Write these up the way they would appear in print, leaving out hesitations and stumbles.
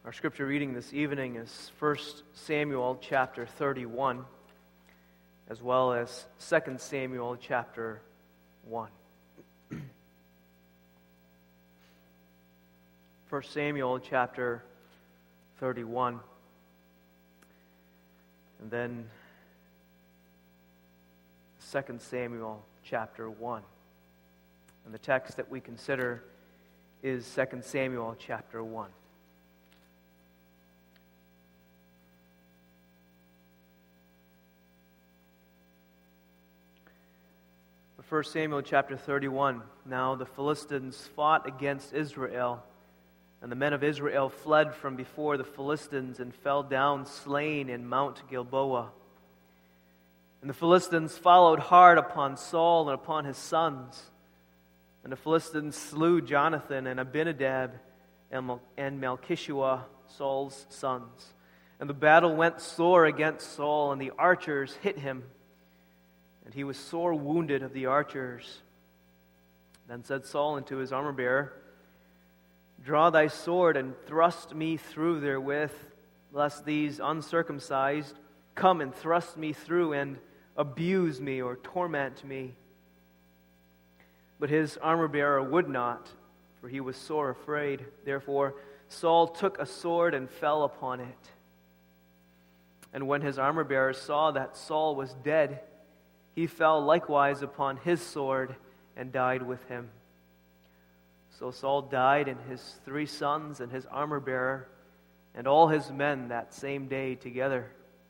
Our scripture reading this evening is 1 Samuel chapter 31, as well as 2 Samuel chapter 1. 1 Samuel chapter 31, and then 2 Samuel chapter 1. And the text that we consider is 2 Samuel chapter 1. But 1 Samuel chapter 31, now the Philistines fought against Israel, and the men of Israel fled from before the Philistines and fell down slain in Mount Gilboa. And the Philistines followed hard upon Saul and upon his sons. And the Philistines slew Jonathan and Abinadab and Malchishua, Saul's sons. And the battle went sore against Saul, and the archers hit him. And he was sore wounded of the archers. Then said Saul unto his armor-bearer, Draw thy sword and thrust me through therewith, lest these uncircumcised come and thrust me through and abuse me or torment me. But his armor-bearer would not, for he was sore afraid. Therefore Saul took a sword and fell upon it. And when his armor-bearer saw that Saul was dead, he fell likewise upon his sword and died with him. So Saul died, and his 3 sons, and his armor-bearer, and all his men that same day together.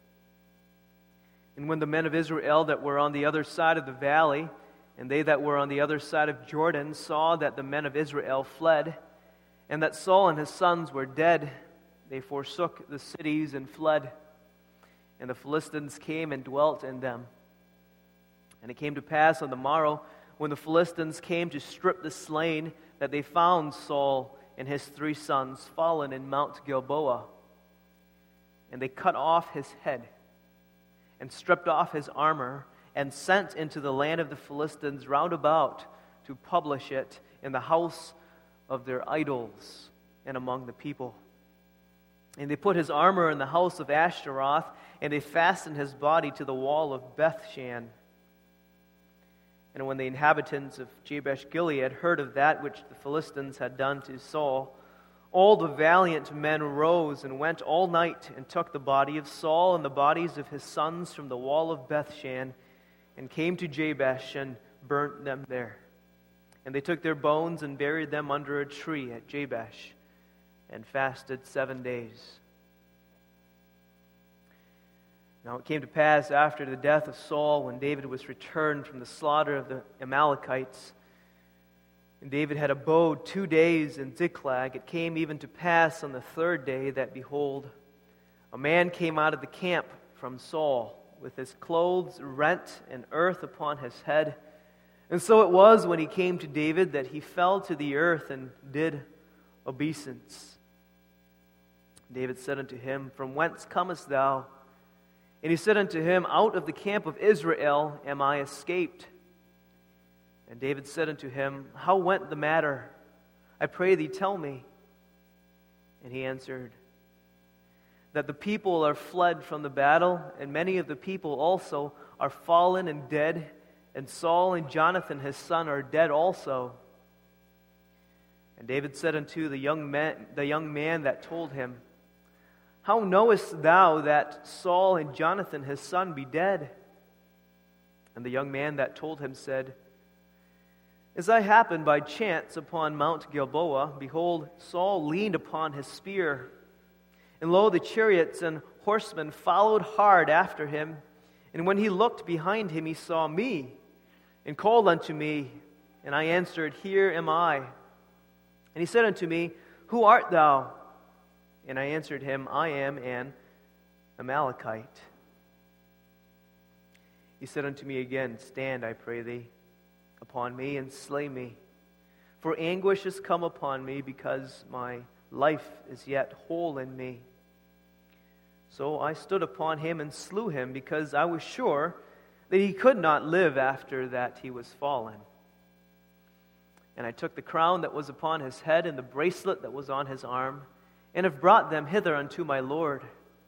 And when the men of Israel that were on the other side of the valley, and they that were on the other side of Jordan, saw that the men of Israel fled, and that Saul and his sons were dead, they forsook the cities and fled. And the Philistines came and dwelt in them. And it came to pass on the morrow, when the Philistines came to strip the slain, that they found Saul and his 3 sons fallen in Mount Gilboa. And they cut off his head, and stripped off his armor, and sent into the land of the Philistines round about to publish it in the house of their idols and among the people. And they put his armor in the house of Ashtaroth, and they fastened his body to the wall of Bethshan. And when the inhabitants of Jabesh-Gilead heard of that which the Philistines had done to Saul, all the valiant men rose and went all night and took the body of Saul and the bodies of his sons from the wall of Bethshan, and came to Jabesh and burnt them there. And they took their bones and buried them under a tree at Jabesh, and fasted 7 days. Now it came to pass after the death of Saul, when David was returned from the slaughter of the Amalekites, and David had abode 2 days in Ziklag, it came even to pass on the 3rd day that, behold, a man came out of the camp from Saul, with his clothes rent and earth upon his head. And so it was, when he came to David, that he fell to the earth and did obeisance. David said unto him, From whence comest thou? And he said unto him, Out of the camp of Israel am I escaped. And David said unto him, How went the matter? I pray thee, tell me. And he answered, That the people are fled from the battle, and many of the people also are fallen and dead, and Saul and Jonathan his son are dead also. And David said unto the young man that told him, How knowest thou that Saul and Jonathan his son be dead? And the young man that told him said, As I happened by chance upon Mount Gilboa, behold, Saul leaned upon his spear. And lo, the chariots and horsemen followed hard after him. And when he looked behind him, he saw me, and called unto me. And I answered, Here am I. And he said unto me, Who art thou? And I answered him, I am an Amalekite. He said unto me again, Stand, I pray thee, upon me, and slay me. For anguish is come upon me, because my life is yet whole in me. So I stood upon him and slew him, because I was sure that he could not live after that he was fallen. And I took the crown that was upon his head and the bracelet that was on his arm, and have brought them hither unto my Lord.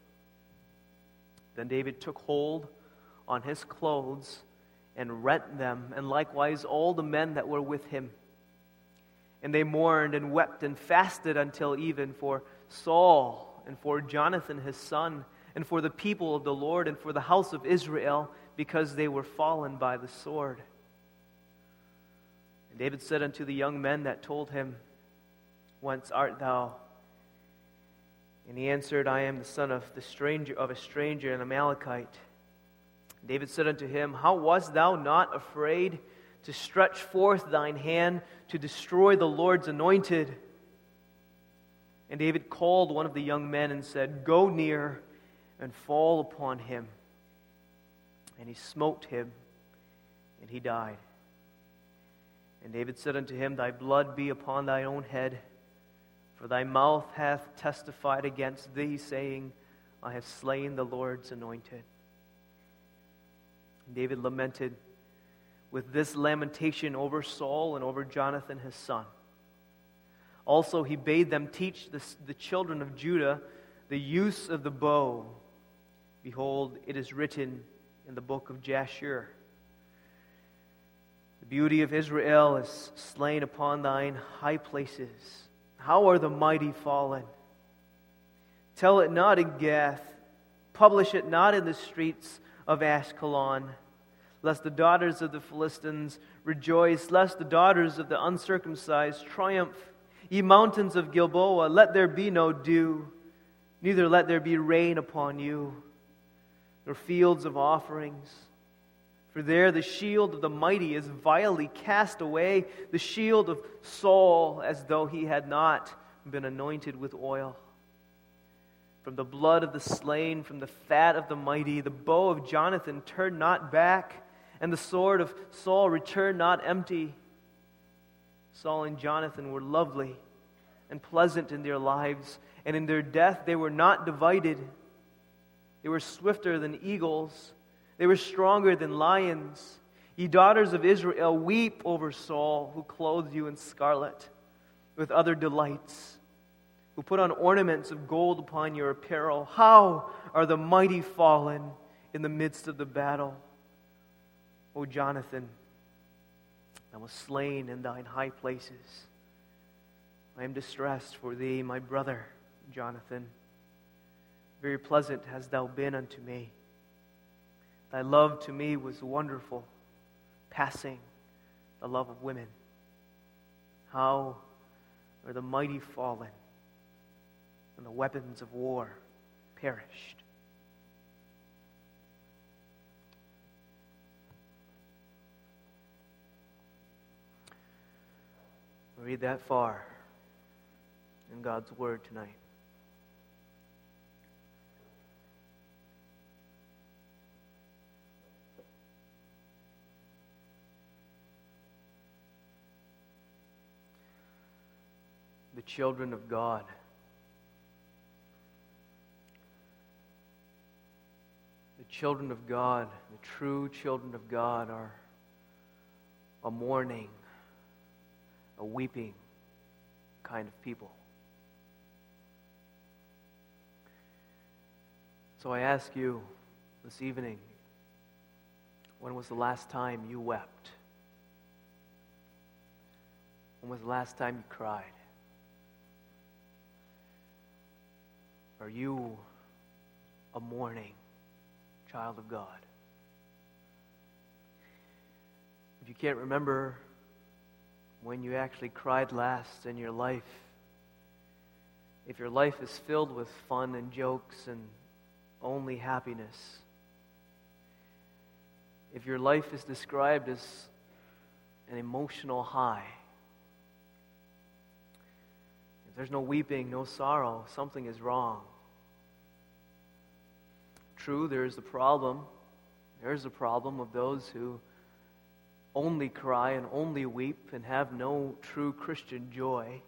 Then David took hold on his clothes and rent them, and likewise all the men that were with him. And they mourned and wept and fasted until even for Saul and for Jonathan his son, and for the people of the Lord, and for the house of Israel, because they were fallen by the sword. And David said unto the young men that told him, Whence art thou? And he answered, I am the son of a stranger, an Amalekite. And David said unto him, How wast thou not afraid to stretch forth thine hand to destroy the Lord's anointed? And David called one of the young men and said, Go near and fall upon him. And he smote him, and he died. And David said unto him, Thy blood be upon thine own head, for thy mouth hath testified against thee, saying, I have slain the Lord's anointed. And David lamented with this lamentation over Saul and over Jonathan his son. Also he bade them teach the children of Judah the use of the bow. Behold, it is written in the book of Jasher, The beauty of Israel is slain upon thine high places. How are the mighty fallen? Tell it not in Gath, publish it not in the streets of Ashkelon, lest the daughters of the Philistines rejoice, lest the daughters of the uncircumcised triumph. Ye mountains of Gilboa, let there be no dew, neither let there be rain upon you, nor fields of offerings. For there the shield of the mighty is vilely cast away, the shield of Saul, as though he had not been anointed with oil. From the blood of the slain, from the fat of the mighty, the bow of Jonathan turned not back, and the sword of Saul returned not empty. Saul and Jonathan were lovely and pleasant in their lives, and in their death they were not divided. They were swifter than eagles. They were stronger than lions. Ye daughters of Israel, weep over Saul, who clothed you in scarlet with other delights, who put on ornaments of gold upon your apparel. How are the mighty fallen in the midst of the battle? O Jonathan, I was slain in thine high places. I am distressed for thee, my brother, Jonathan. Very pleasant hast thou been unto me. Thy love to me was wonderful, passing the love of women. How are the mighty fallen, and the weapons of war perished. We'll read that far in God's Word tonight. The children of God. The children of God, the true children of God, are a mourning, a weeping kind of people. So I ask you this evening, when was the last time you wept? When was the last time you cried? Are you a mourning child of God? If you can't remember when you actually cried last in your life, if your life is filled with fun and jokes and only happiness, if your life is described as an emotional high, if there's no weeping, no sorrow, something is wrong. True, there's the problem. There's the problem of those who only cry and only weep and have no true Christian joy.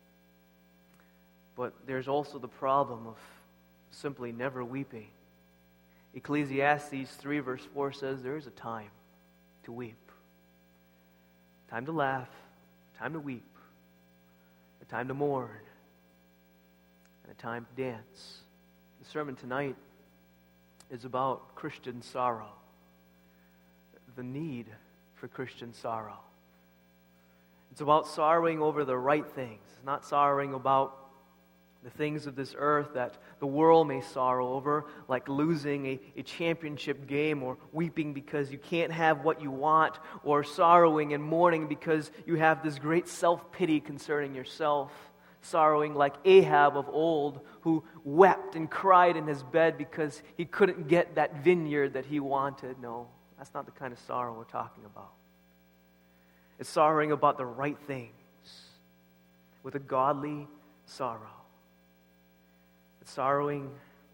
But there's also the problem of simply never weeping. Ecclesiastes 3 verse 4 says there is a time to weep, time to laugh, time to weep, a time to mourn, and a time to dance. The sermon tonight is about Christian sorrow, the need for Christian sorrow. It's about sorrowing over the right things. It's not sorrowing about the things of this earth that the world may sorrow over, like losing a championship game, or weeping because you can't have what you want, or sorrowing and mourning because you have this great self-pity concerning yourself. Sorrowing like Ahab of old, who wept and cried in his bed because he couldn't get that vineyard that he wanted. No, that's not the kind of sorrow we're talking about. It's sorrowing about the right things with a godly sorrow. It's sorrowing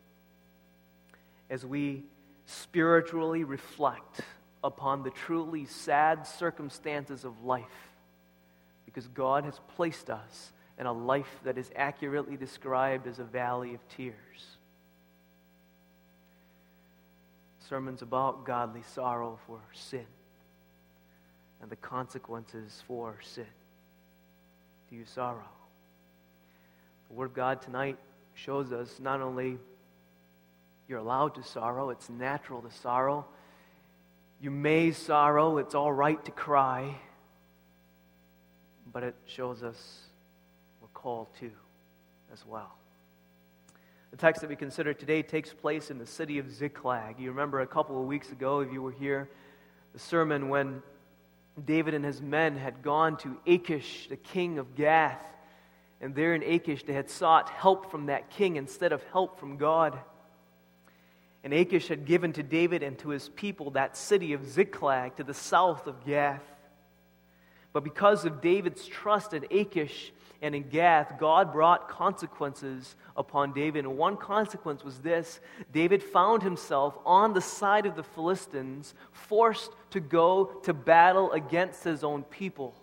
as we spiritually reflect upon the truly sad circumstances of life, because God has placed us in a life that is accurately described as a valley of tears. Sermons about godly sorrow for sin and the consequences for sin. Do you sorrow? The Word of God tonight shows us not only you're allowed to sorrow, it's natural to sorrow. You may sorrow, it's all right to cry, but it shows us we're called to as well. The text that we consider today takes place in the city of Ziklag. You remember a couple of weeks ago, if you were here, the sermon when David and his men had gone to Achish, the king of Gath. And there in Achish, they had sought help from that king instead of help from God. And Achish had given to David and to his people that city of Ziklag to the south of Gath. But because of David's trust in Achish and in Gath, God brought consequences upon David. And one consequence was this: David found himself on the side of the Philistines, forced to go to battle against his own people.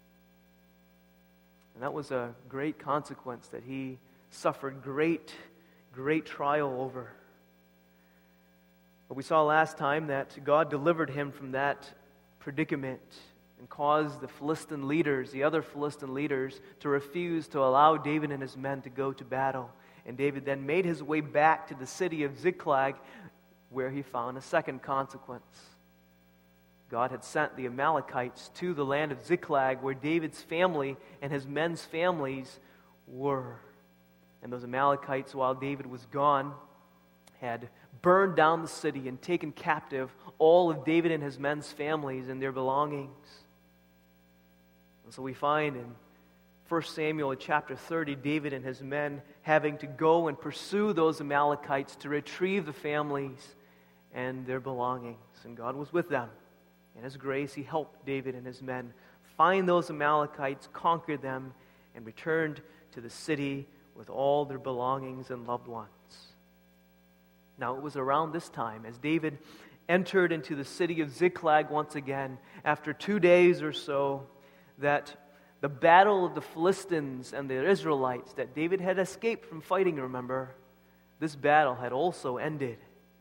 And that was a great consequence that he suffered great trial over. But we saw last time that God delivered him from that predicament and caused the Philistine leaders, the other Philistine leaders, to refuse to allow David and his men to go to battle. And David then made his way back to the city of Ziklag, where he found a second consequence. God had sent the Amalekites to the land of Ziklag, where David's family and his men's families were. And those Amalekites, while David was gone, had burned down the city and taken captive all of David and his men's families and their belongings. And so we find in 1 Samuel chapter 30, David and his men having to go and pursue those Amalekites to retrieve the families and their belongings. And God was with them. In His grace, He helped David and his men find those Amalekites, conquer them, and returned to the city with all their belongings and loved ones. Now, it was around this time, as David entered into the city of Ziklag once again, after 2 days or so, that the battle of the Philistines and the Israelites that David had escaped from fighting, remember, this battle had also ended.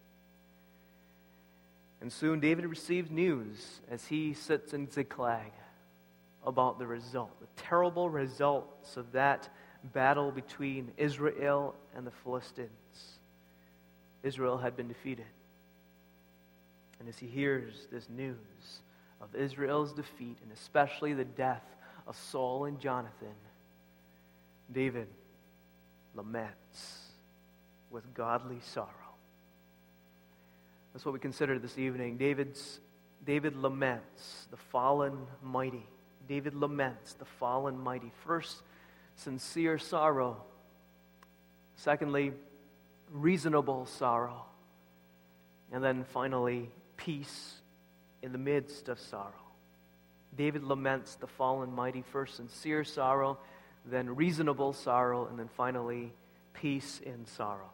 And soon David received news as he sits in Ziklag about the result, the terrible results of that battle between Israel and the Philistines. Israel had been defeated. And as he hears this news of Israel's defeat, and especially the death of Saul and Jonathan, David laments with godly sorrow. That's what we consider this evening. David laments the fallen mighty. David laments the fallen mighty. First, sincere sorrow. Secondly, reasonable sorrow. And then finally, peace in the midst of sorrow. David laments the fallen mighty. First, sincere sorrow, then reasonable sorrow, and then finally, peace in sorrow.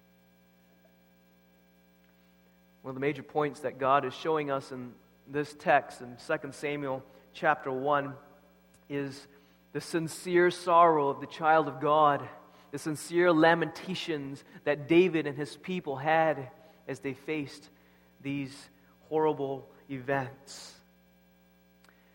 One of the major points that God is showing us in this text in 2 Samuel chapter 1 is the sincere sorrow of the child of God, the sincere lamentations that David and his people had as they faced these horrible events.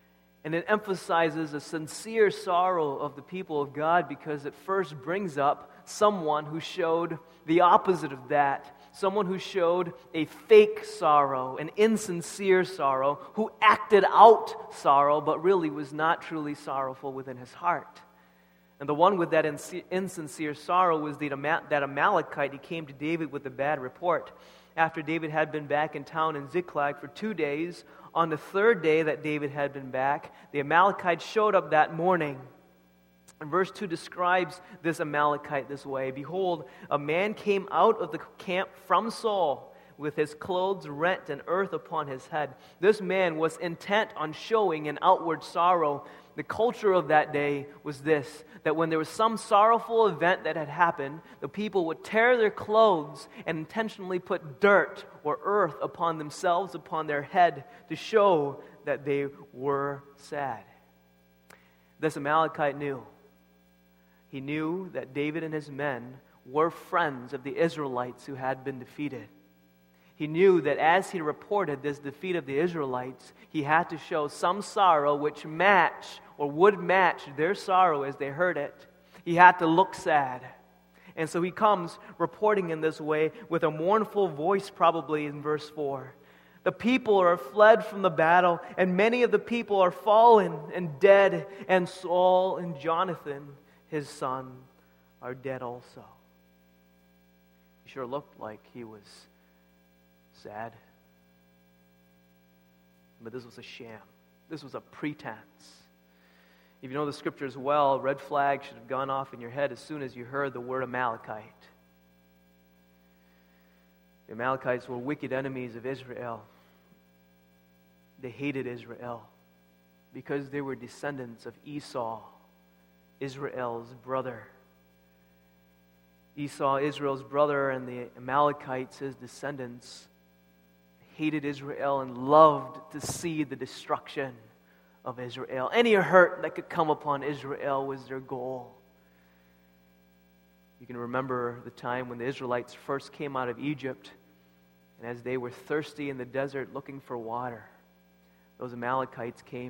And it emphasizes a sincere sorrow of the people of God because it first brings up someone who showed the opposite of that. Someone who showed a fake sorrow, an insincere sorrow, who acted out sorrow but really was not truly sorrowful within his heart. And the one with that insincere sorrow was that Amalekite. He came to David with a bad report. After David had been back in town in Ziklag for 2 days, on the third day that David had been back, the Amalekite showed up that morning. And verse 2 describes this Amalekite this way. Behold, a man came out of the camp from Saul with his clothes rent and earth upon his head. This man was intent on showing an outward sorrow. The culture of that day was this, that when there was some sorrowful event that had happened, the people would tear their clothes and intentionally put dirt or earth upon themselves, upon their head, to show that they were sad. This Amalekite knew. He knew that David and his men were friends of the Israelites who had been defeated. He knew that as he reported this defeat of the Israelites, he had to show some sorrow which would match their sorrow as they heard it. He had to look sad. And so he comes reporting in this way with a mournful voice, probably in verse 4. The people are fled from the battle, and many of the people are fallen and dead, and Saul and Jonathan, his son, are dead also. He sure looked like he was sad. But this was a sham. This was a pretense. If you know the scriptures well, red flag should have gone off in your head as soon as you heard the word Amalekite. The Amalekites were wicked enemies of Israel. They hated Israel because they were descendants of Esau, Israel's brother. Esau, Israel's brother, and the Amalekites, his descendants, hated Israel and loved to see the destruction of Israel. Any hurt that could come upon Israel was their goal. You can remember the time when the Israelites first came out of Egypt, and as they were thirsty in the desert looking for water, those Amalekites came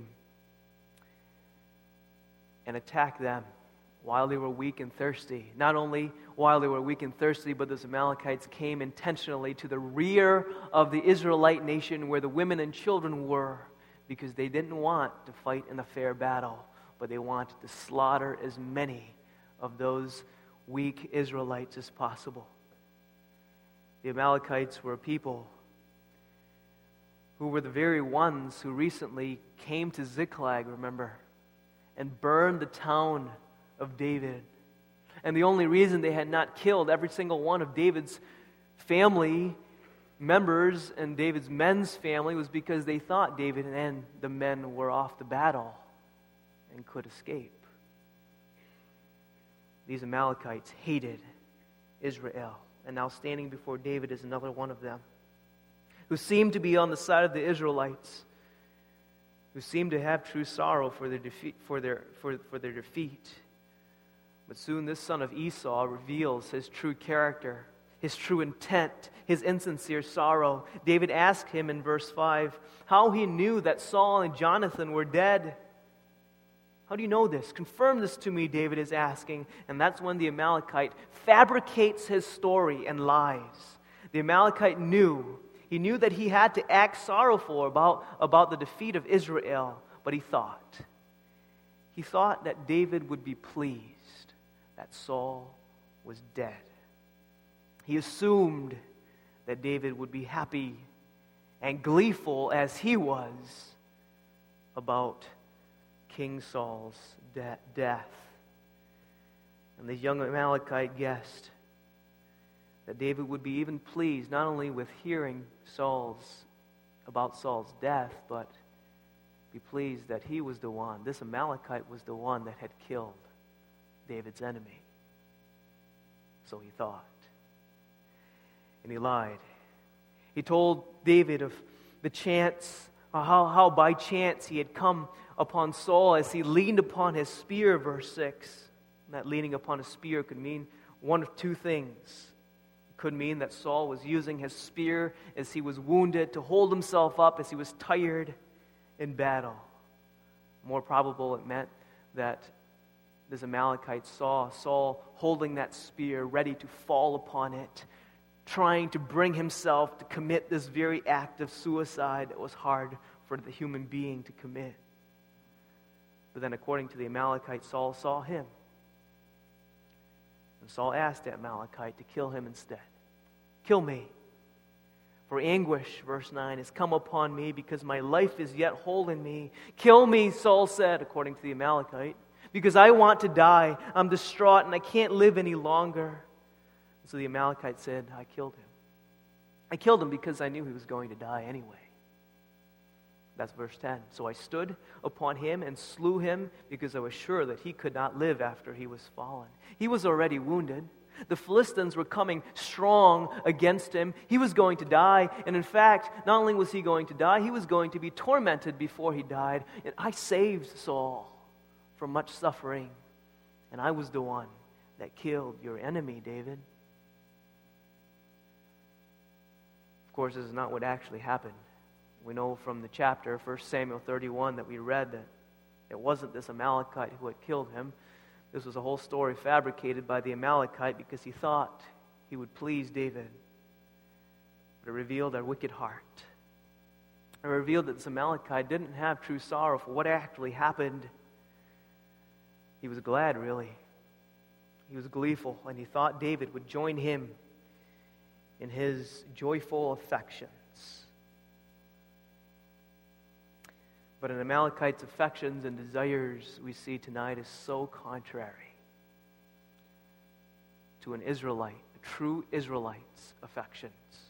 and attacked them while they were weak and thirsty. Not only while they were weak and thirsty, but those Amalekites came intentionally to the rear of the Israelite nation where the women and children were, because they didn't want to fight in a fair battle, but they wanted to slaughter as many of those weak Israelites as possible. The Amalekites were a people who were the very ones who recently came to Ziklag, remember, and burned the town of David. And the only reason they had not killed every single one of David's family members and David's men's family was because they thought David and the men were off the battle and could escape. These Amalekites hated Israel, and now standing before David is another one of them, who seemed to be on the side of the Israelites, who seemed to have true sorrow for their defeat. But soon this son of Esau reveals his true character, his true intent, his insincere sorrow. David asked him in verse 5 how he knew that Saul and Jonathan were dead. How do you know this? Confirm this to me, David is asking. And that's when the Amalekite fabricates his story and lies. The Amalekite knew. He knew that he had to act sorrowful about the defeat of Israel. But he thought that David would be pleased that Saul was dead. He assumed that David would be happy and gleeful as he was about King Saul's death. And the young Amalekite guessed that David would be even pleased not only with hearing about Saul's death, but be pleased that he was the one, this Amalekite was the one that had killed David's enemy. So he thought. And he lied. He told David of the chance, how by chance he had come upon Saul as he leaned upon his spear, verse 6. And that leaning upon a spear could mean one of two things. It could mean that Saul was using his spear as he was wounded to hold himself up as he was tired in battle. More probable, it meant that this Amalekite saw Saul holding that spear, ready to fall upon it, trying to bring himself to commit this very act of suicide that was hard for the human being to commit. But then, according to the Amalekite, Saul saw him. And Saul asked the Amalekite to kill him instead. Kill me. For anguish, verse 9, has come upon me because my life is yet whole in me. Kill me, Saul said, according to the Amalekite, because I want to die. I'm distraught and I can't live any longer. So the Amalekite said, I killed him. I killed him because I knew he was going to die anyway. That's verse 10. So I stood upon him and slew him because I was sure that he could not live after he was fallen. He was already wounded. The Philistines were coming strong against him. He was going to die. And in fact, not only was he going to die, he was going to be tormented before he died. And I saved Saul from much suffering. And I was the one that killed your enemy, David. Of course, this is not what actually happened. We know from the chapter, 1 Samuel 31, that we read that it wasn't this Amalekite who had killed him. This was a whole story fabricated by the Amalekite because he thought he would please David. But it revealed their wicked heart. It revealed that this Amalekite didn't have true sorrow for what actually happened. He was glad, really. He was gleeful, and he thought David would join him in his joyful affections. But an Amalekite's affections and desires, we see tonight, is so contrary to an Israelite, a true Israelite's affections.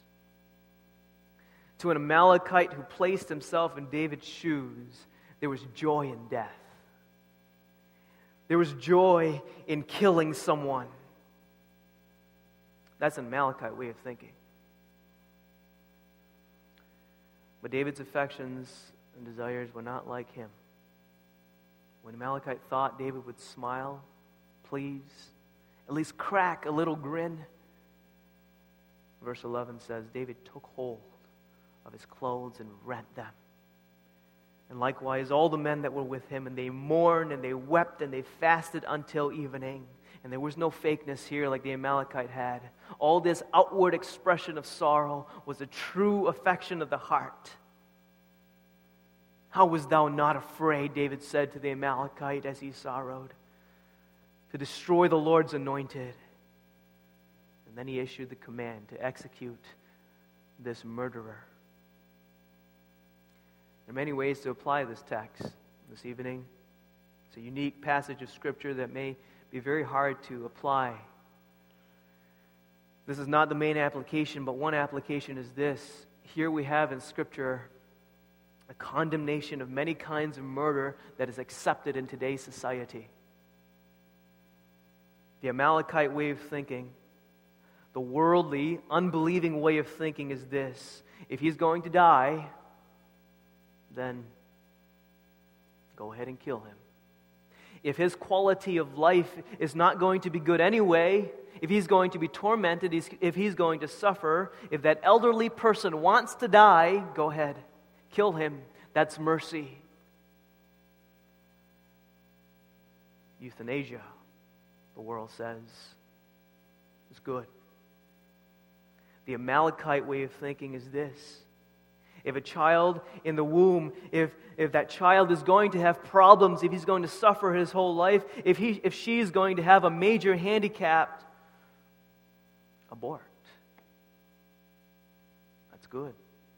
To an Amalekite who placed himself in David's shoes, there was joy in death. There was joy in killing someone. That's an Amalekite way of thinking. But David's affections and desires were not like him. When Amalekite thought David would smile, please, at least crack a little grin, verse 11 says, David took hold of his clothes and rent them. And likewise all the men that were with him, and they mourned and they wept and they fasted until evening. And there was no fakeness here like the Amalekite had. All this outward expression of sorrow was a true affection of the heart. How was thou not afraid, David said to the Amalekite as he sorrowed, to destroy the Lord's anointed? And then he issued the command to execute this murderer. There are many ways to apply this text this evening. It's a unique passage of Scripture that may be very hard to apply. This is not the main application, but one application is this. Here we have in Scripture a condemnation of many kinds of murder that is accepted in today's society. The Amalekite way of thinking, the worldly, unbelieving way of thinking is this: if he's going to die, then go ahead and kill him. If his quality of life is not going to be good anyway, if he's going to be tormented, if he's going to suffer, if that elderly person wants to die, go ahead. Kill him. That's mercy. Euthanasia, the world says, is good. The Amalekite way of thinking is this: if a child in the womb, if that child is going to have problems, if he's going to suffer his whole life, if she's going to have a major handicap, abort. That's good.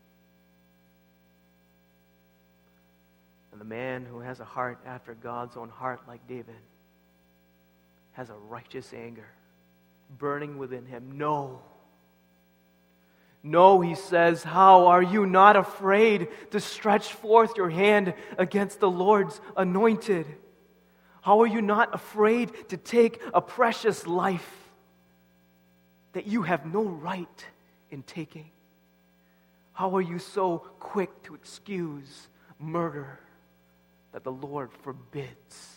And the man who has a heart after God's own heart, like David, has a righteous anger burning within him. No, he says, how are you not afraid to stretch forth your hand against the Lord's anointed? How are you not afraid to take a precious life that you have no right in taking? How are you so quick to excuse murder that the Lord forbids?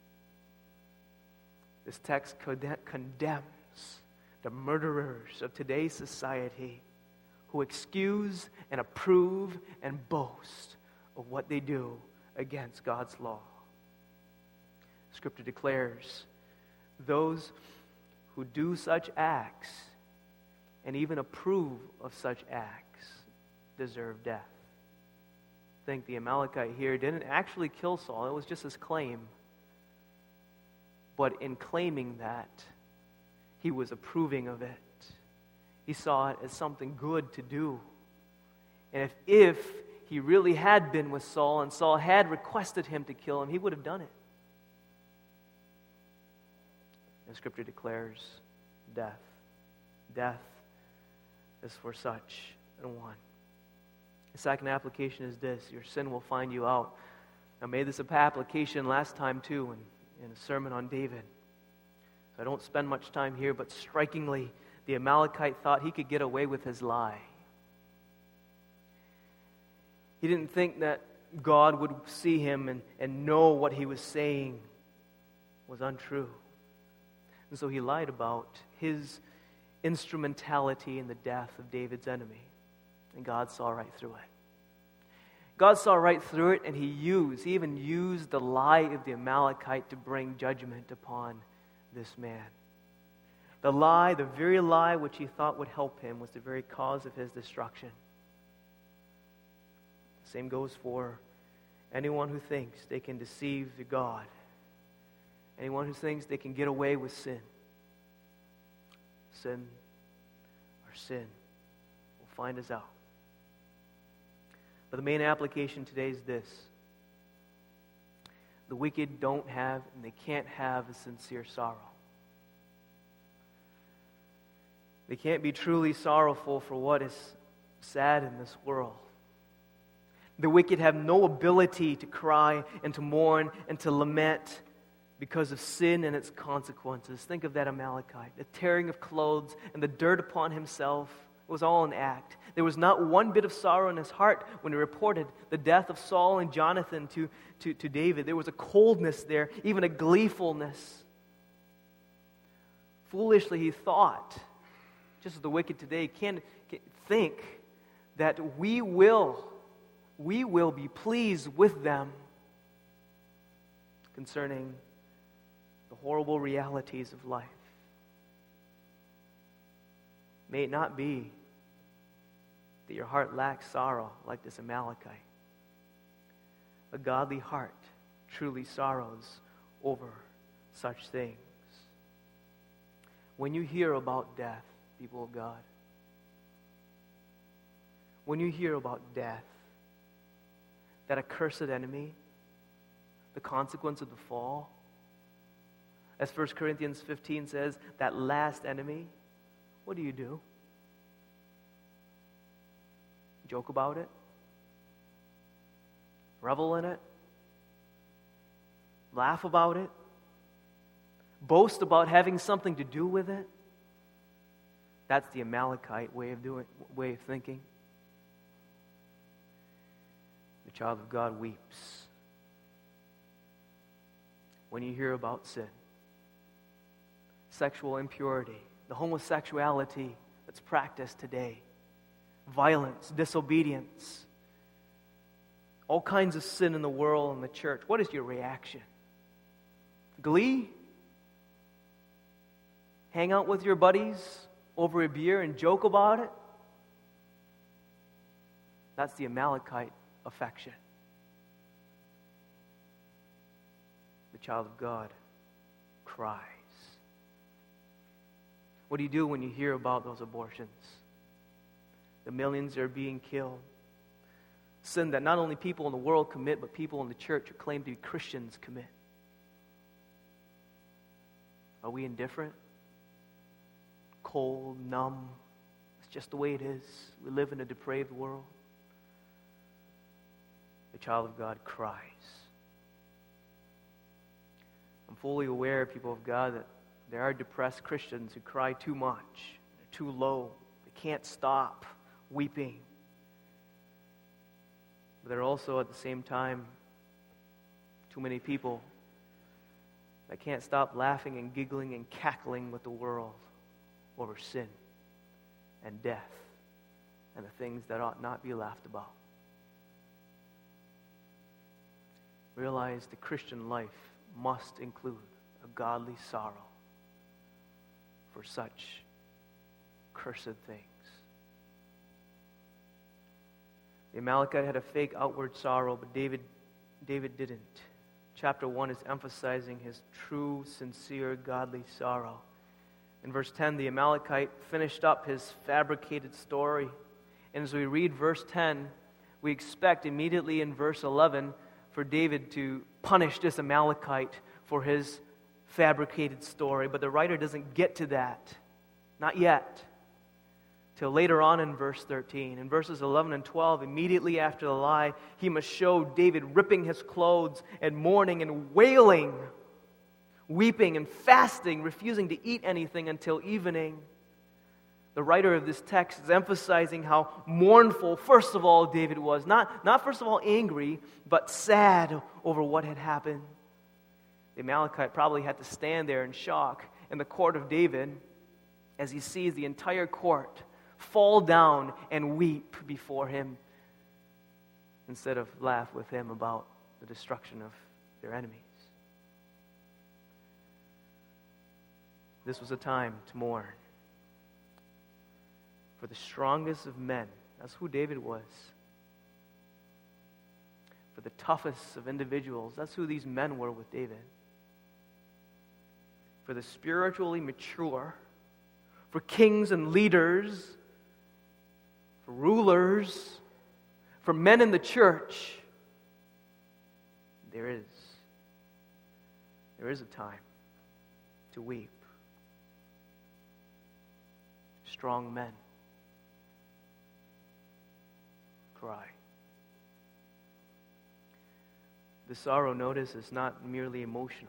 This text condemns the murderers of today's society who excuse and approve and boast of what they do against God's law. Scripture declares, those who do such acts and even approve of such acts deserve death. I think the Amalekite here didn't actually kill Saul. It was just his claim. But in claiming that, he was approving of it. He saw it as something good to do. And if he really had been with Saul and Saul had requested him to kill him, he would have done it. And Scripture declares death. Death is for such an one. The second application is this: your sin will find you out. I made this application last time too in a sermon on David. So I don't spend much time here, but strikingly, the Amalekite thought he could get away with his lie. He didn't think that God would see him and know what he was saying was untrue. And so he lied about his instrumentality in the death of David's enemy. And God saw right through it. God saw right through it, and he even used the lie of the Amalekite to bring judgment upon this man. The lie, the very lie which he thought would help him, was the very cause of his destruction. The same goes for anyone who thinks they can deceive God. Anyone who thinks they can get away with sin. Sin will find us out. But the main application today is this: the wicked don't have and they can't have a sincere sorrow. They can't be truly sorrowful for what is sad in this world. The wicked have no ability to cry and to mourn and to lament because of sin and its consequences. Think of that Amalekite. The tearing of clothes and the dirt upon himself was all an act. There was not one bit of sorrow in his heart when he reported the death of Saul and Jonathan to David. There was a coldness there, even a gleefulness. Foolishly he thought, just as the wicked today can think, that we will be pleased with them concerning the horrible realities of life. May it not be that your heart lacks sorrow like this Amalekite. A godly heart truly sorrows over such things. When you hear about death, people of God, when you hear about death, that accursed enemy, the consequence of the fall, as 1 Corinthians 15 says, that last enemy, what do? Joke about it? Revel in it? Laugh about it? Boast about having something to do with it? That's the Amalekite way of thinking. The child of God weeps when you hear about sin, sexual impurity, the homosexuality that's practiced today, violence, disobedience, all kinds of sin in the world and the church. What is your reaction? Glee? Hang out with your buddies over a beer and joke about it? That's the Amalekite affection. The child of God cries. What do you do when you hear about those abortions? The millions that are being killed. Sin that not only people in the world commit, but people in the church who claim to be Christians commit. Are we indifferent? Cold, numb? It's just the way it is. We live in a depraved world. The child of God cries. I'm fully aware, people of God, that there are depressed Christians who cry too much. They're too low. They can't stop weeping. But there are also, at the same time, too many people that can't stop laughing and giggling and cackling with the world over sin and death and the things that ought not be laughed about. Realize the Christian life must include a godly sorrow for such cursed things. The Amalekite had a fake outward sorrow, but David didn't. Chapter 1 is emphasizing his true, sincere, godly sorrow. In verse 10, the Amalekite finished up his fabricated story. And as we read verse 10, we expect immediately in verse 11 for David to punish this Amalekite for his fabricated story. But the writer doesn't get to that. Not yet. Till later on in verse 13. In verses 11 and 12, immediately after the lie, he must show David ripping his clothes and mourning and wailing, weeping and fasting, refusing to eat anything until evening. The writer of this text is emphasizing how mournful, first of all, David was. Not first of all angry, but sad over what had happened. The Amalekite probably had to stand there in shock in the court of David as he sees the entire court fall down and weep before him instead of laugh with him about the destruction of their enemies. This was a time to mourn. For the strongest of men, that's who David was. For the toughest of individuals, that's who these men were with David. For the spiritually mature, for kings and leaders, for rulers, for men in the church, there is a time to weep. Strong men cry. The sorrow, notice, is not merely emotional.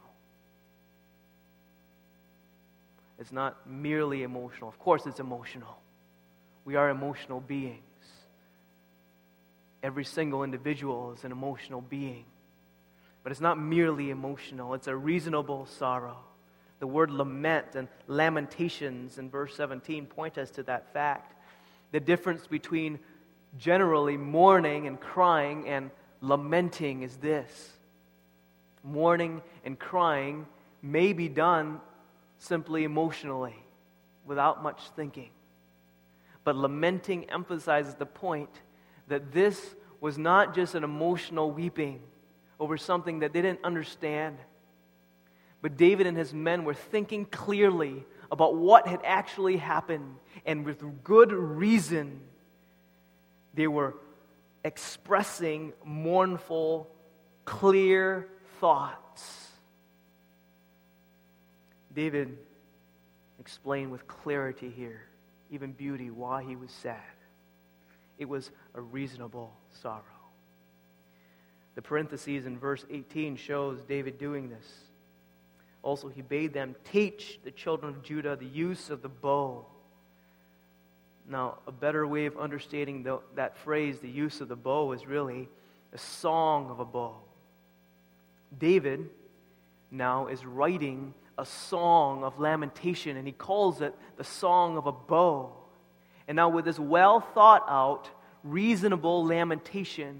It's not merely emotional. Of course it's emotional. We are emotional beings. Every single individual is an emotional being. But it's not merely emotional. It's a reasonable sorrow. The word lament and lamentations in verse 17 point us to that fact. The difference between generally mourning and crying and lamenting is this. Mourning and crying may be done simply emotionally, without much thinking. But lamenting emphasizes the point that this was not just an emotional weeping over something that they didn't understand. But David and his men were thinking clearly about what had actually happened, and with good reason, they were expressing mournful, clear thoughts. David explained with clarity here, even beauty, why he was sad. It was a reasonable sorrow. The parentheses in verse 18 shows David doing this. Also, he bade them teach the children of Judah the use of the bow. Now, a better way of understanding that phrase, the use of the bow, is really a song of a bow. David now is writing a song of lamentation, and he calls it the song of a bow. And now with this well thought out, reasonable lamentation,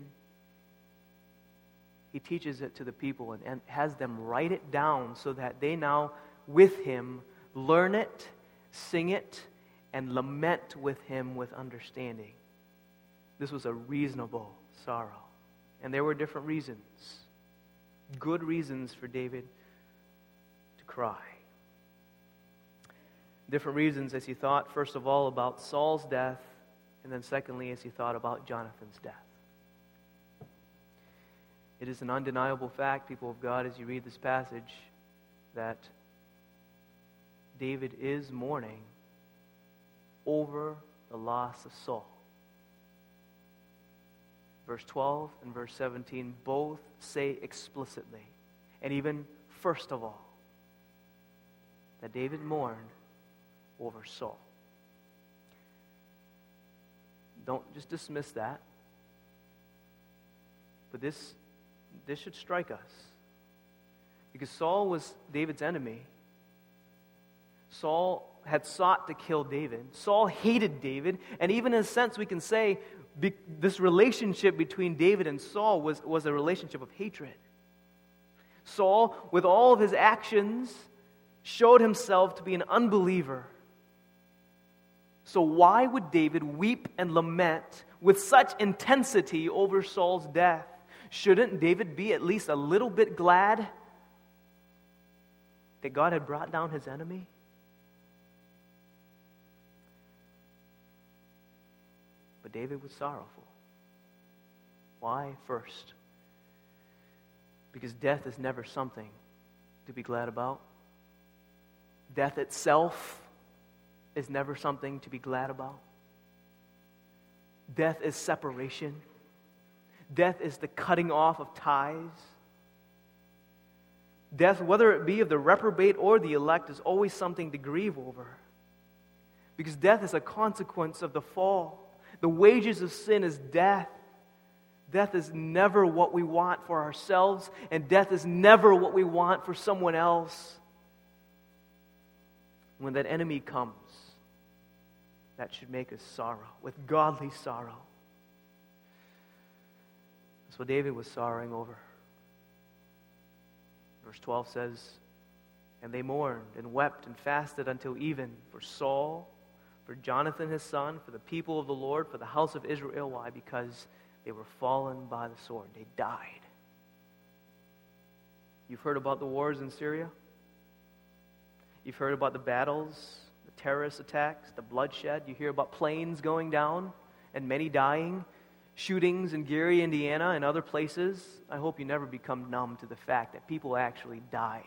he teaches it to the people and has them write it down so that they now, with him, learn it, sing it, and lament with him with understanding. This was a reasonable sorrow. And there were different reasons, good reasons for David to cry. Different reasons as he thought, first of all, about Saul's death, and then secondly, as he thought about Jonathan's death. It is an undeniable fact, people of God, as you read this passage, that David is mourning over the loss of Saul. Verse 12 and verse 17 both say explicitly, and even first of all, that David mourned over Saul. Don't just dismiss that. But this should strike us. Because Saul was David's enemy. Saul had sought to kill David. Saul hated David. And even in a sense, we can say this relationship between David and Saul was a relationship of hatred. Saul, with all of his actions, showed himself to be an unbeliever. So why would David weep and lament with such intensity over Saul's death? Shouldn't David be at least a little bit glad that God had brought down his enemy? But David was sorrowful. Why? First, because death is never something to be glad about. Death itself is never something to be glad about. Death is separation. Death is the cutting off of ties. Death, whether it be of the reprobate or the elect, is always something to grieve over. Because death is a consequence of the fall. The wages of sin is death. Death is never what we want for ourselves, and death is never what we want for someone else. When that enemy comes, that should make us sorrow, with godly sorrow. That's what David was sorrowing over. Verse 12 says, "And they mourned and wept and fasted until even for Saul, for Jonathan his son, for the people of the Lord, for the house of Israel." Why? Because they were fallen by the sword. They died. You've heard about the wars in Syria? You've heard about the battles, the terrorist attacks, the bloodshed. You hear about planes going down and many dying, shootings in Gary, Indiana, and other places. I hope you never become numb to the fact that people actually died.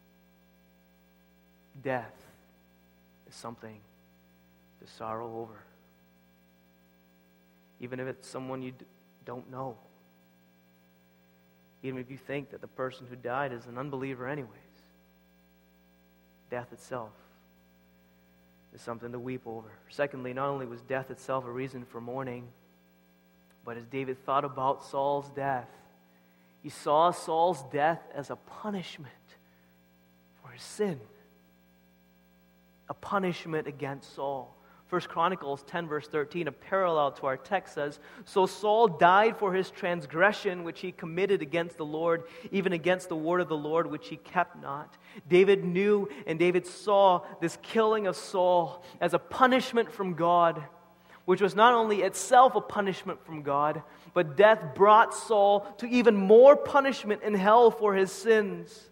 Death is something to sorrow over. Even if it's someone you don't know. Even if you think that the person who died is an unbeliever anyways. Death itself is something to weep over. Secondly, not only was death itself a reason for mourning, but as David thought about Saul's death, he saw Saul's death as a punishment for his sin. A punishment against Saul. 1 Chronicles 10 verse 13, a parallel to our text, says, "So Saul died for his transgression which he committed against the Lord, even against the word of the Lord which he kept not." David knew and David saw this killing of Saul as a punishment from God, which was not only itself a punishment from God, but death brought Saul to even more punishment in hell for his sins.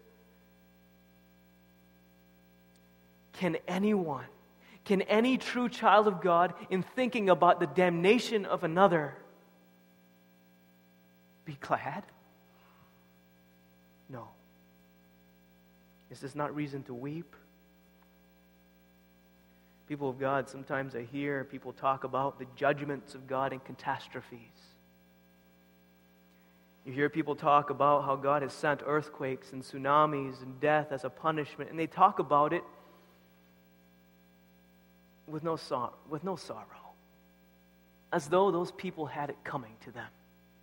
Can any true child of God, in thinking about the damnation of another, be glad? No. Is this not reason to weep? People of God, sometimes I hear people talk about the judgments of God and catastrophes. You hear people talk about how God has sent earthquakes and tsunamis and death as a punishment, and they talk about it with no sorrow, as though those people had it coming to them.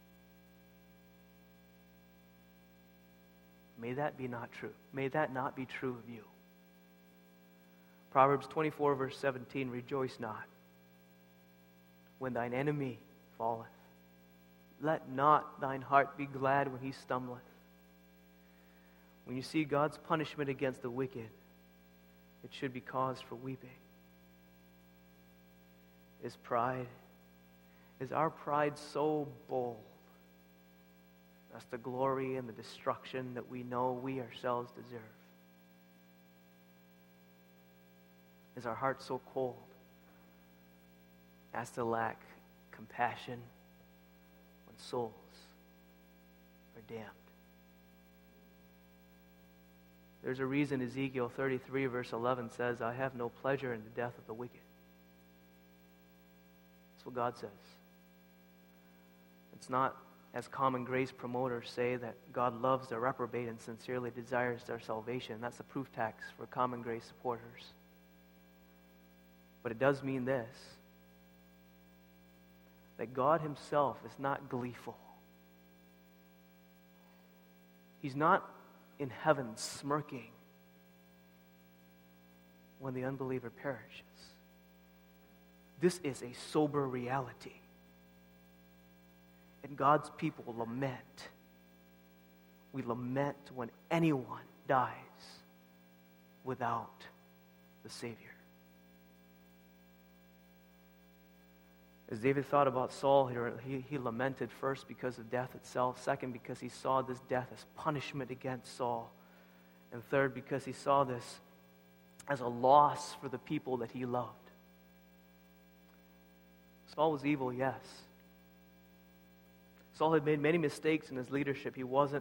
May that be not true. May that not be true of you. Proverbs 24 verse 17, "Rejoice not when thine enemy falleth. Let not thine heart be glad when he stumbleth." When you see God's punishment against the wicked, it should be cause for weeping. Is our pride so bold as to glory in the destruction that we know we ourselves deserve? Is our heart so cold as to lack compassion when souls are damned? There's a reason Ezekiel 33 verse 11 says, "I have no pleasure in the death of the wicked." That's what God says. It's not, as common grace promoters say, that God loves the reprobate and sincerely desires their salvation. That's the proof text for common grace supporters. But it does mean this, that God himself is not gleeful. He's not in heaven smirking when the unbeliever perishes. This is a sober reality. And God's people lament We lament when anyone dies without the Savior. As David thought about Saul, he lamented first because of death itself, second because he saw this death as punishment against Saul, and third because he saw this as a loss for the people that he loved. Saul was evil, yes. Saul had made many mistakes in his leadership. He wasn't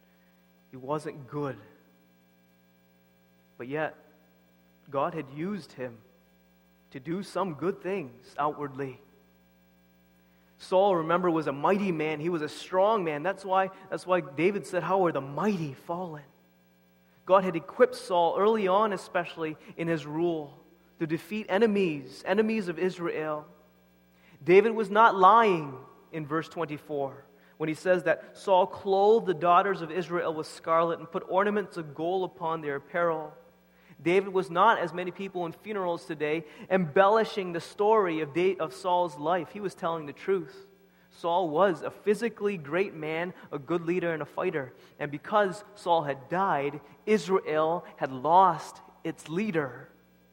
good. But yet, God had used him to do some good things outwardly. Saul, remember, was a mighty man. He was a strong man. That's why David said, "How are the mighty fallen?" God had equipped Saul early on, especially in his rule, to defeat enemies of Israel. David was not lying in verse 24 when he says that Saul clothed the daughters of Israel with scarlet and put ornaments of gold upon their apparel. David was not, as many people in funerals today, embellishing the story of Saul's life. He was telling the truth. Saul was a physically great man, a good leader, and a fighter. And because Saul had died, Israel had lost its leader.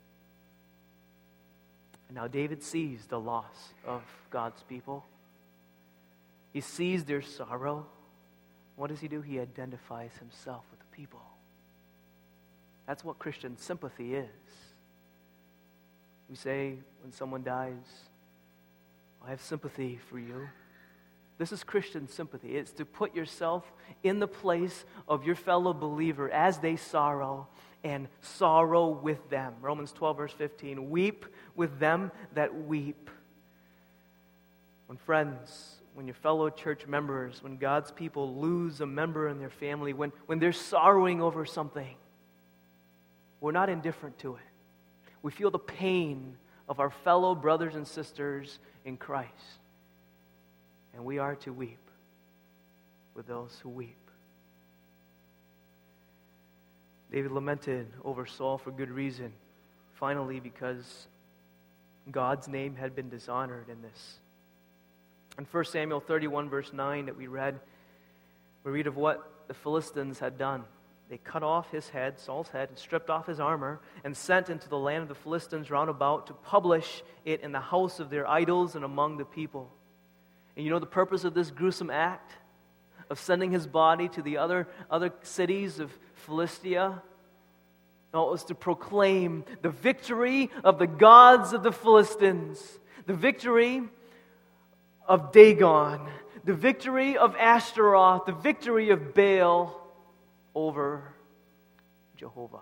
And now David sees the loss of God's people. He sees their sorrow. What does he do? He identifies himself with the people. That's what Christian sympathy is. We say when someone dies, "I have sympathy for you." This is Christian sympathy. It's to put yourself in the place of your fellow believer as they sorrow and sorrow with them. Romans 12, verse 15. Weep with them that weep. When friends, when your fellow church members, when God's people lose a member in their family, when they're sorrowing over something, we're not indifferent to it. We feel the pain of our fellow brothers and sisters in Christ. And we are to weep with those who weep. David lamented over Saul for good reason. Finally, because God's name had been dishonored in this. In 1 Samuel 31, verse 9 that we read of what the Philistines had done. They cut off his head, Saul's head, and stripped off his armor, and sent into the land of the Philistines round about to publish it in the house of their idols and among the people. And you know the purpose of this gruesome act? Of sending his body to the other cities of Philistia? No, it was to proclaim the victory of the gods of the Philistines. The victory of Dagon. The victory of Ashtaroth. The victory of Baal over Jehovah.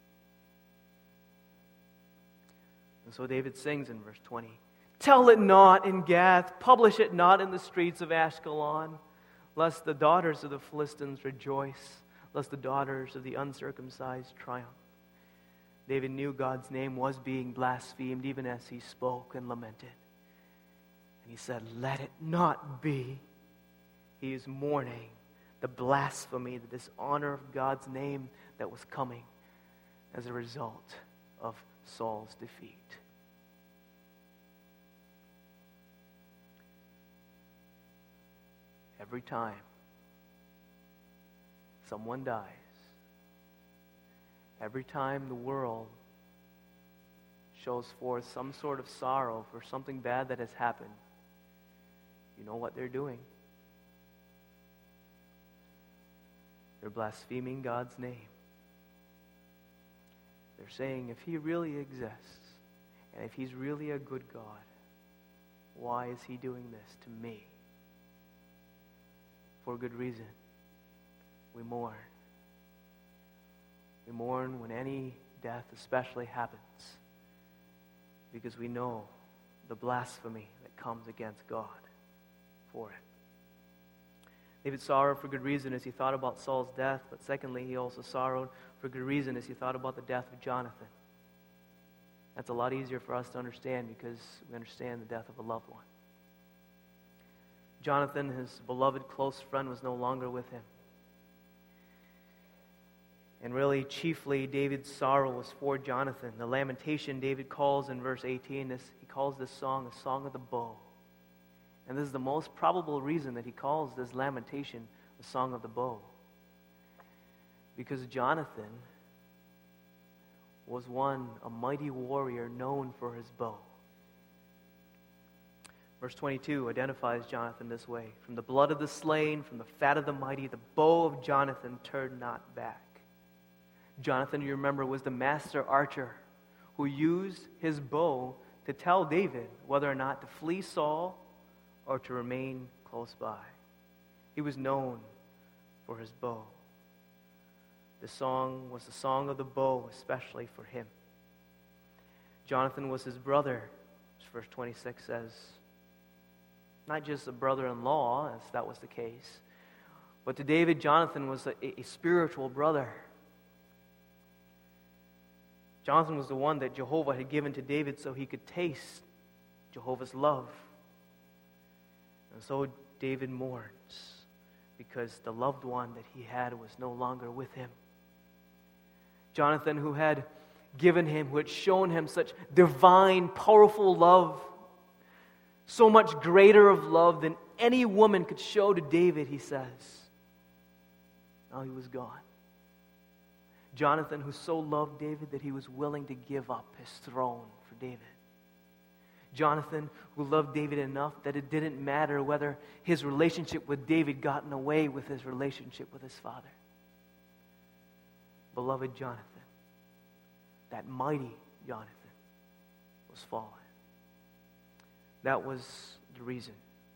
And so David sings in verse 20, "Tell it not in Gath, publish it not in the streets of Ashkelon, lest the daughters of the Philistines rejoice, lest the daughters of the uncircumcised triumph." David knew God's name was being blasphemed even as he spoke and lamented. And he said, "Let it not be." He is mourning the blasphemy, the dishonor of God's name that was coming as a result of Saul's defeat. Every time someone dies, every time the world shows forth some sort of sorrow for something bad that has happened, you know what they're doing? They're blaspheming God's name. They're saying, if He really exists, and if He's really a good God, why is He doing this to me? For good reason. We mourn. We mourn when any death especially happens, because we know the blasphemy that comes against God for it. David sorrowed for good reason as he thought about Saul's death, but secondly, he also sorrowed for good reason as he thought about the death of Jonathan. That's a lot easier for us to understand because we understand the death of a loved one. Jonathan, his beloved close friend, was no longer with him. And really, chiefly, David's sorrow was for Jonathan. The lamentation David calls in verse 18, he calls this song a song of the bow. And this is the most probable reason that he calls this lamentation a song of the bow. Because Jonathan was a mighty warrior known for his bow. Verse 22 identifies Jonathan this way. From the blood of the slain, from the fat of the mighty, the bow of Jonathan turned not back. Jonathan, you remember, was the master archer who used his bow to tell David whether or not to flee Saul or to remain close by. He was known for his bow. The song was the song of the bow, especially for him. Jonathan was his brother, as verse 26 says. Not just a brother-in-law, as that was the case, but to David, Jonathan was a spiritual brother. Jonathan was the one that Jehovah had given to David so he could taste Jehovah's love. And so David mourns because the loved one that he had was no longer with him. Jonathan, who had given him, who had shown him such divine, powerful love, so much greater of love than any woman could show to David, he says. Now he was gone. Jonathan, who so loved David that he was willing to give up his throne for David. Jonathan, who loved David enough that it didn't matter whether his relationship with David got in the way with his relationship with his father. Beloved Jonathan, that mighty Jonathan, was fallen. That was the reason.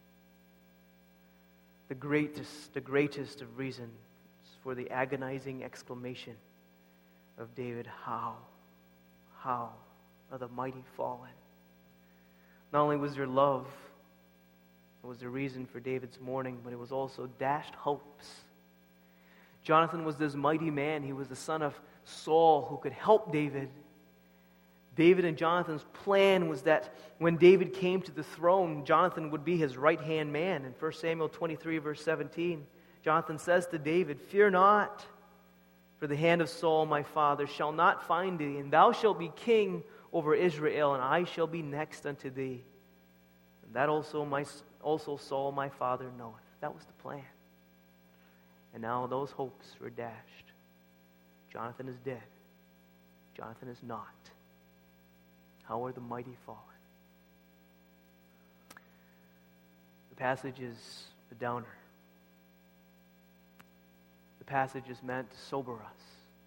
The greatest of reasons for the agonizing exclamation of David, how are the mighty fallen? Not only was there love, it was the reason for David's mourning, but it was also dashed hopes. Jonathan was this mighty man. He was the son of Saul who could help David. David and Jonathan's plan was that when David came to the throne, Jonathan would be his right-hand man. In 1 Samuel 23, verse 17, Jonathan says to David, "Fear not, for the hand of Saul my father shall not find thee, and thou shalt be king over Israel, and I shall be next unto thee. And that also Saul my father knoweth." That was the plan. And now those hopes were dashed. Jonathan is dead. Jonathan is not. How are the mighty fallen? The passage is a downer. The passage is meant to sober us.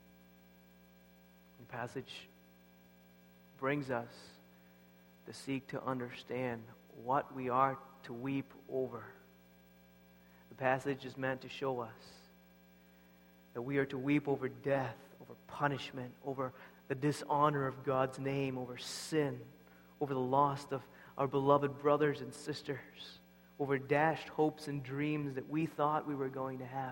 The passage brings us to seek to understand what we are to weep over. The passage is meant to show us that we are to weep over death, over punishment, over the dishonor of God's name, over sin, over the loss of our beloved brothers and sisters, over dashed hopes and dreams that we thought we were going to have.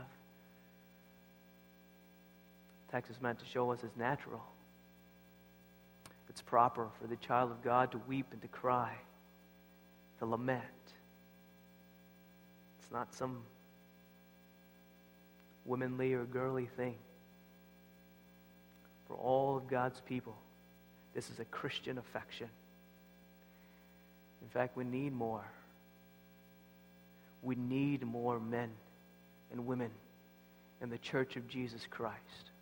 The text is meant to show us as natural. It's proper for the child of God to weep and to cry, to lament. It's not some womanly or girly thing. For all of God's people, this is a Christian affection. In fact, we need more. We need more men and women in the Church of Jesus Christ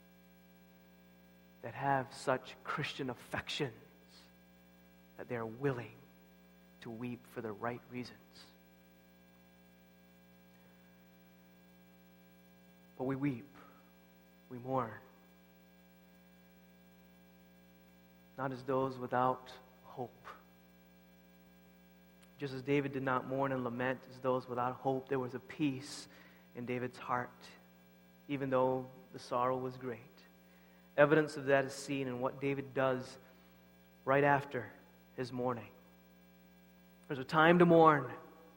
that have such Christian affections that they are willing to weep for the right reasons. But we weep, we mourn, not as those without hope. Just as David did not mourn and lament as those without hope, there was a peace in David's heart, even though the sorrow was great. Evidence of that is seen in what David does right after his mourning. There's a time to mourn.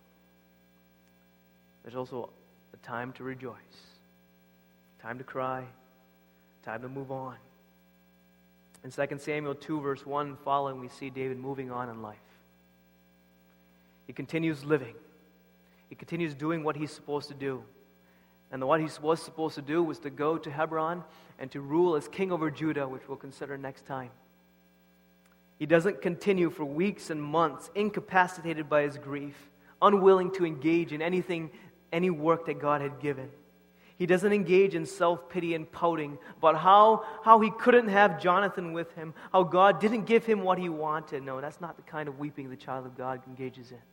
There's also a time to rejoice, time to cry, time to move on. In 2 Samuel 2, verse 1 and following, we see David moving on in life. He continues living. He continues doing what he's supposed to do. And what he was supposed to do was to go to Hebron and to rule as king over Judah, which we'll consider next time. He doesn't continue for weeks and months, incapacitated by his grief, unwilling to engage in any work that God had given. He doesn't engage in self-pity and pouting about how he couldn't have Jonathan with him, how God didn't give him what he wanted. No, that's not the kind of weeping the child of God engages in.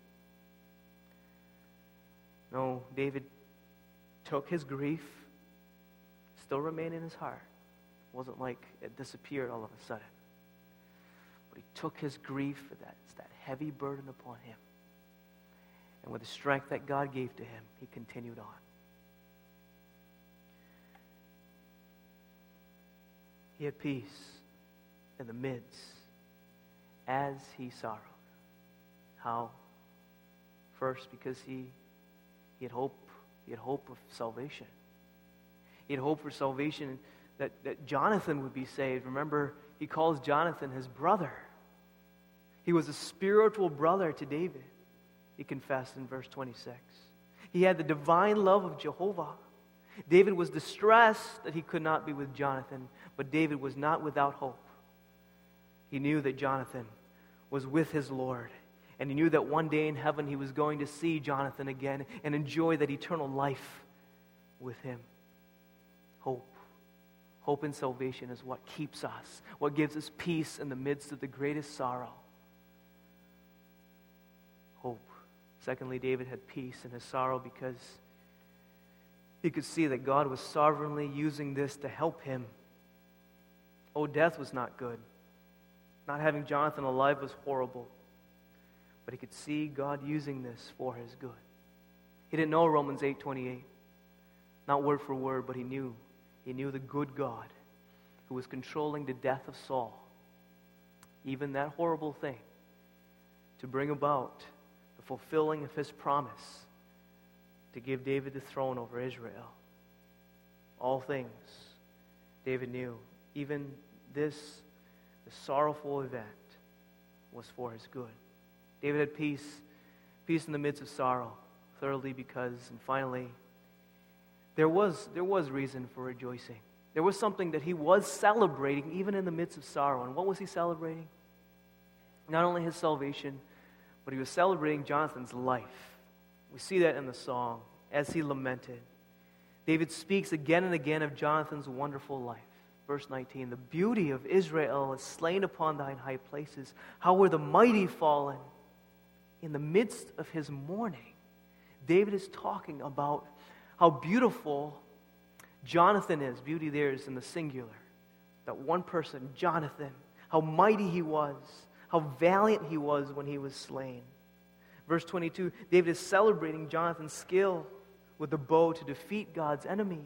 No, David took his grief, still remained in his heart. It wasn't like it disappeared all of a sudden. But he took his grief, that heavy burden upon him. And with the strength that God gave to him, he continued on. He had peace in the midst as he sorrowed. How? First, because he had hope. He had hope of salvation. He had hope for salvation that Jonathan would be saved. Remember, he calls Jonathan his brother. He was a spiritual brother to David, he confessed in verse 26. He had the divine love of Jehovah. David was distressed that he could not be with Jonathan, but David was not without hope. He knew that Jonathan was with his Lord, and he knew that one day in heaven he was going to see Jonathan again and enjoy that eternal life with him. Hope. Hope in salvation is what keeps us, what gives us peace in the midst of the greatest sorrow. Hope. Secondly, David had peace in his sorrow because he could see that God was sovereignly using this to help him. Oh, death was not good. Not having Jonathan alive was horrible. But he could see God using this for his good. He didn't know Romans 8:28. Not word for word, but he knew. He knew the good God who was controlling the death of Saul. Even that horrible thing to bring about the fulfilling of his promise to give David the throne over Israel. All things David knew. Even this, the sorrowful event, was for his good. David had peace in the midst of sorrow. Thirdly, because, and finally, there was reason for rejoicing. There was something that he was celebrating even in the midst of sorrow. And what was he celebrating? Not only his salvation, but he was celebrating Jonathan's life. We see that in the song as he lamented. David speaks again and again of Jonathan's wonderful life. Verse 19, the beauty of Israel is slain upon thine high places. How were the mighty fallen? In the midst of his mourning, David is talking about how beautiful Jonathan is. Beauty there is in the singular. That one person, Jonathan, how mighty he was, how valiant he was when he was slain. Verse 22, David is celebrating Jonathan's skill with the bow to defeat God's enemies.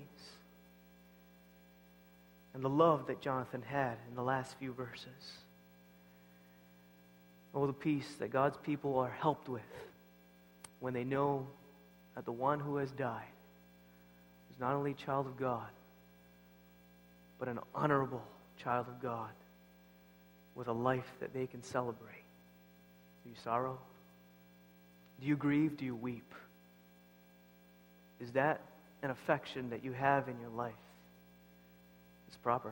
And the love that Jonathan had in the last few verses. Oh, the peace that God's people are helped with when they know that the one who has died is not only a child of God, but an honorable child of God with a life that they can celebrate. Do you sorrow? Do you grieve? Do you weep? Is that an affection that you have in your life? It's proper.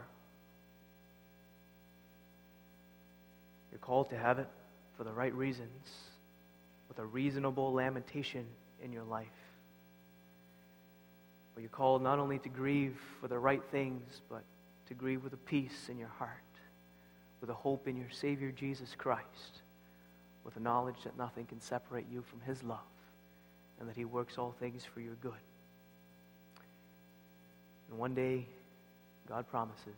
You're called to have it for the right reasons, with a reasonable lamentation in your life. But you're called not only to grieve for the right things, but to grieve with a peace in your heart, with a hope in your Savior Jesus Christ, with the knowledge that nothing can separate you from His love, and that He works all things for your good. And one day, God promises,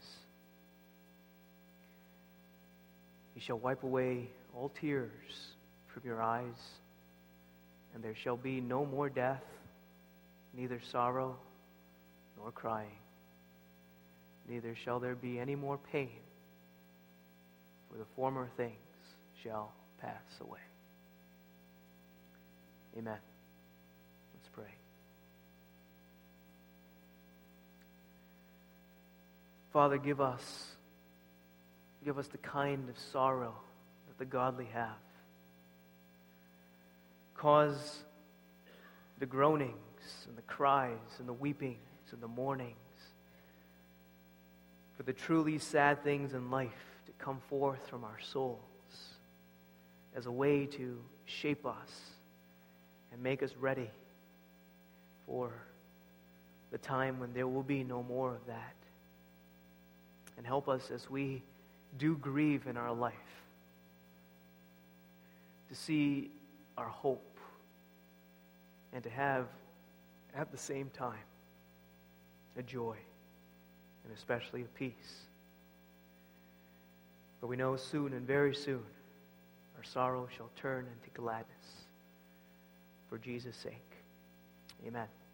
He shall wipe away all tears from your eyes, and there shall be no more death, neither sorrow nor crying. Neither shall there be any more pain, for the former things shall pass away. Amen. Let's pray. Father, give us the kind of sorrow that the godly have. Cause the groanings and the cries and the weepings and the mournings for the truly sad things in life to come forth from our souls as a way to shape us and make us ready for the time when there will be no more of that. And help us as we do grieve in our life to see our hope and to have, at the same time, a joy and especially a peace. For we know soon and very soon our sorrow shall turn into gladness for Jesus' sake. Amen.